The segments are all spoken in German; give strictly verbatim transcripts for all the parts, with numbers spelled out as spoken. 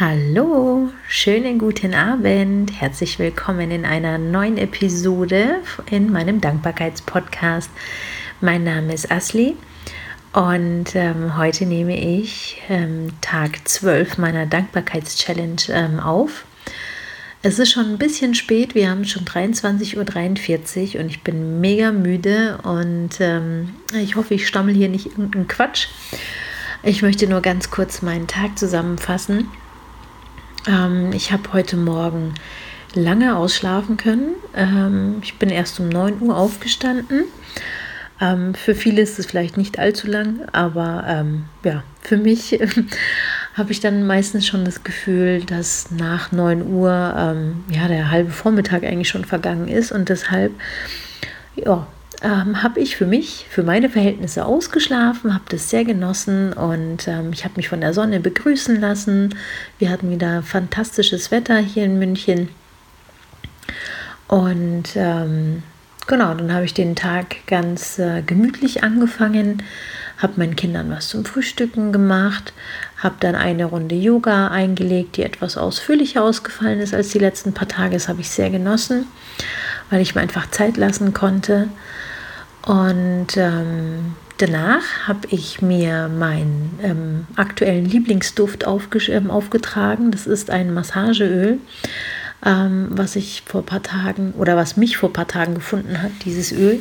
Hallo, schönen guten Abend. Herzlich willkommen in einer neuen Episode in meinem Dankbarkeitspodcast. Mein Name ist Asli und ähm, heute nehme ich ähm, Tag zwölf meiner Dankbarkeitschallenge ähm, auf. Es ist schon ein bisschen spät, wir haben schon dreiundzwanzig Uhr dreiundvierzig und ich bin mega müde und ähm, ich hoffe, ich stammel hier nicht irgendeinen Quatsch. Ich möchte nur ganz kurz meinen Tag zusammenfassen. Ähm, ich habe heute Morgen lange ausschlafen können. Ähm, ich bin erst um neun Uhr aufgestanden. Ähm, für viele ist es vielleicht nicht allzu lang, aber ähm, ja, für mich habe ich dann meistens schon das Gefühl, dass nach neun Uhr ähm, ja, der halbe Vormittag eigentlich schon vergangen ist und deshalb ja, ähm, habe ich für mich, für meine Verhältnisse ausgeschlafen, habe das sehr genossen und ähm, ich habe mich von der Sonne begrüßen lassen. Wir hatten wieder fantastisches Wetter hier in München und ähm, genau, dann habe ich den Tag ganz äh, gemütlich angefangen, habe meinen Kindern was zum Frühstücken gemacht, habe dann eine Runde Yoga eingelegt, die etwas ausführlicher ausgefallen ist als die letzten paar Tage. Das habe ich sehr genossen, weil ich mir einfach Zeit lassen konnte. Und ähm, danach habe ich mir meinen ähm, aktuellen Lieblingsduft ähm, aufgetragen. Das ist ein Massageöl, ähm, was ich vor ein paar Tagen oder was mich vor ein paar Tagen gefunden hat, dieses Öl.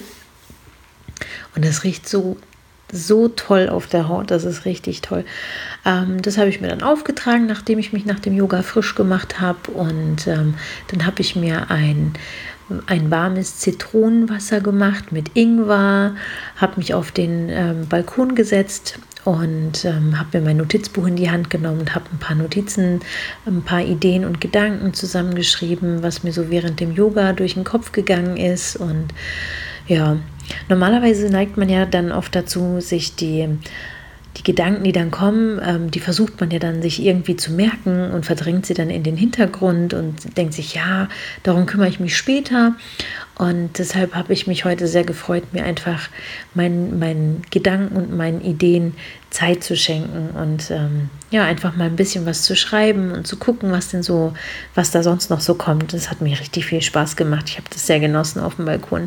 Und das riecht so so toll auf der Haut, das ist richtig toll. Ähm, das habe ich mir dann aufgetragen, nachdem ich mich nach dem Yoga frisch gemacht habe. Und ähm, dann habe ich mir ein, ein warmes Zitronenwasser gemacht mit Ingwer, habe mich auf den ähm, Balkon gesetzt und ähm, habe mir mein Notizbuch in die Hand genommen und habe ein paar Notizen, ein paar Ideen und Gedanken zusammengeschrieben, was mir so während dem Yoga durch den Kopf gegangen ist. Und ja, normalerweise neigt man ja dann oft dazu, sich die, die Gedanken, die dann kommen, ähm, die versucht man ja dann sich irgendwie zu merken und verdrängt sie dann in den Hintergrund und denkt sich, ja, darum kümmere ich mich später. Und deshalb habe ich mich heute sehr gefreut, mir einfach meinen, meinen Gedanken und meinen Ideen Zeit zu schenken und ähm, ja, einfach mal ein bisschen was zu schreiben und zu gucken, was denn so, was da sonst noch so kommt. Das hat mir richtig viel Spaß gemacht. Ich habe das sehr genossen auf dem Balkon.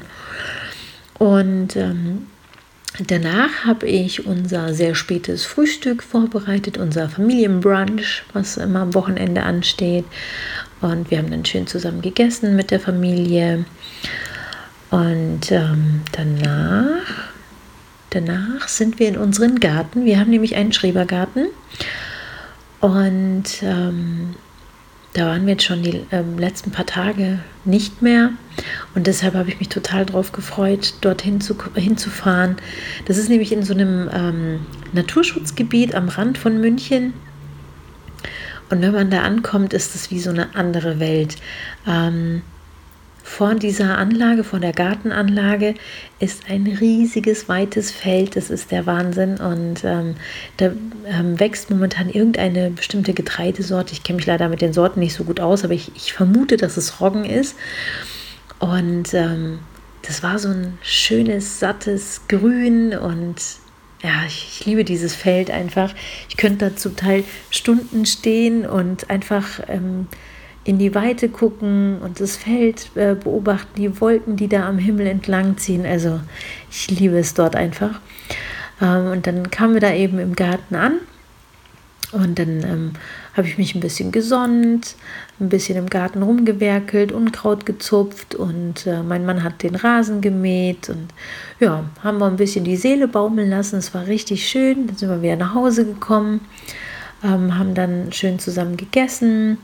Und ähm, danach habe ich unser sehr spätes Frühstück vorbereitet, unser Familienbrunch, was immer am Wochenende ansteht. Und wir haben dann schön zusammen gegessen mit der Familie. Und ähm, danach, danach sind wir in unseren Garten. Wir haben nämlich einen Schrebergarten. Und ähm, da waren wir jetzt schon die ähm, letzten paar Tage nicht mehr und deshalb habe ich mich total drauf gefreut, dorthin zu, hinzufahren. Das ist nämlich in so einem ähm, Naturschutzgebiet am Rand von München und wenn man da ankommt, ist es wie so eine andere Welt. Ähm, Vor dieser Anlage, vor der Gartenanlage, ist ein riesiges, weites Feld. Das ist der Wahnsinn. Und ähm, da ähm, wächst momentan irgendeine bestimmte Getreidesorte. Ich kenne mich leider mit den Sorten nicht so gut aus, aber ich, ich vermute, dass es Roggen ist. Und ähm, das war so ein schönes, sattes Grün und ja, ich, ich liebe dieses Feld einfach. Ich könnte da zum Teil Stunden stehen und einfach ähm, in die Weite gucken und das Feld äh, beobachten, die Wolken, die da am Himmel entlang ziehen. Also ich liebe es dort einfach. Ähm, und dann kamen wir da eben im Garten an und dann ähm, habe ich mich ein bisschen gesonnt, ein bisschen im Garten rumgewerkelt, Unkraut gezupft und äh, mein Mann hat den Rasen gemäht und ja, haben wir ein bisschen die Seele baumeln lassen. Es war richtig schön. Dann sind wir wieder nach Hause gekommen, ähm, haben dann schön zusammen gegessen.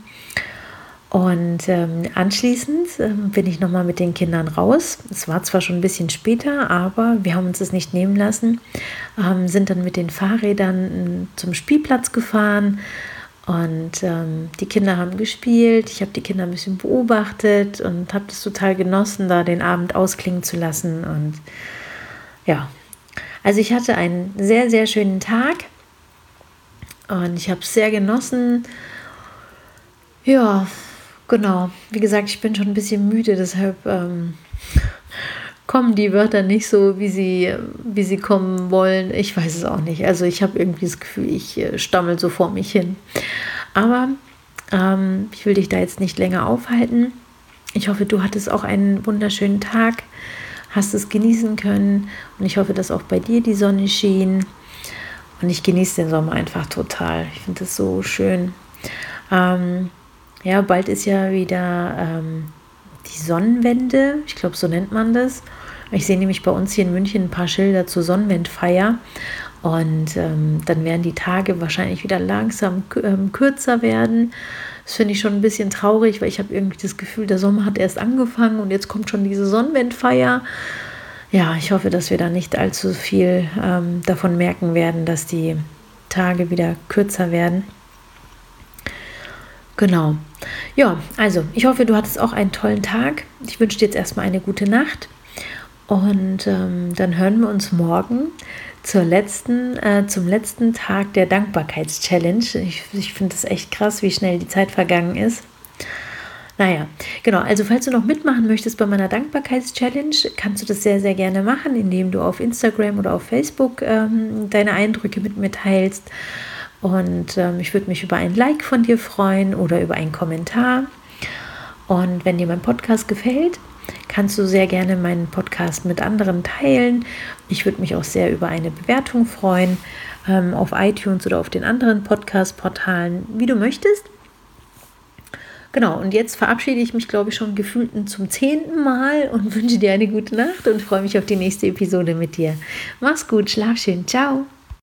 Und ähm, anschließend ähm, bin ich nochmal mit den Kindern raus. Es war zwar schon ein bisschen später, aber wir haben uns das nicht nehmen lassen, ähm, sind dann mit den Fahrrädern äh, zum Spielplatz gefahren und ähm, die Kinder haben gespielt. Ich habe die Kinder ein bisschen beobachtet und habe das total genossen, da den Abend ausklingen zu lassen. Und ja, also ich hatte einen sehr, sehr schönen Tag und ich habe es sehr genossen. Ja, genau, wie gesagt, ich bin schon ein bisschen müde, deshalb ähm, kommen die Wörter nicht so, wie sie, wie sie kommen wollen. Ich weiß es auch nicht. Also ich habe irgendwie das Gefühl, ich äh, stammel so vor mich hin. Aber Ähm, ich will dich da jetzt nicht länger aufhalten. Ich hoffe, du hattest auch einen wunderschönen Tag, hast es genießen können und ich hoffe, dass auch bei dir die Sonne schien. Und ich genieße den Sommer einfach total. Ich finde es so schön. Ähm, ja, bald ist ja wieder ähm, die Sonnenwende. Ich glaube, so nennt man das. Ich sehe nämlich bei uns hier in München ein paar Schilder zur Sonnenwendfeier. Und ähm, dann werden die Tage wahrscheinlich wieder langsam ähm, kürzer werden. Das finde ich schon ein bisschen traurig, weil ich habe irgendwie das Gefühl, der Sommer hat erst angefangen und jetzt kommt schon diese Sonnenwendfeier. Ja, ich hoffe, dass wir da nicht allzu viel ähm, davon merken werden, dass die Tage wieder kürzer werden. Genau. Ja, also ich hoffe, du hattest auch einen tollen Tag. Ich wünsche dir jetzt erstmal eine gute Nacht und ähm, dann hören wir uns morgen zur letzten, äh, zum letzten Tag der Dankbarkeitschallenge. Ich, ich finde es echt krass, wie schnell die Zeit vergangen ist. Naja, genau, also falls du noch mitmachen möchtest bei meiner Dankbarkeitschallenge, kannst du das sehr, sehr gerne machen, indem du auf Instagram oder auf Facebook ähm, deine Eindrücke mit mir teilst. Und ähm, ich würde mich über ein Like von dir freuen oder über einen Kommentar. Und wenn dir mein Podcast gefällt, kannst du sehr gerne meinen Podcast mit anderen teilen. Ich würde mich auch sehr über eine Bewertung freuen ähm, auf iTunes oder auf den anderen Podcast-Portalen, wie du möchtest. Genau, und jetzt verabschiede ich mich, glaube ich, schon gefühlt zum zehnten Mal und wünsche dir eine gute Nacht und freue mich auf die nächste Episode mit dir. Mach's gut, schlaf schön, ciao.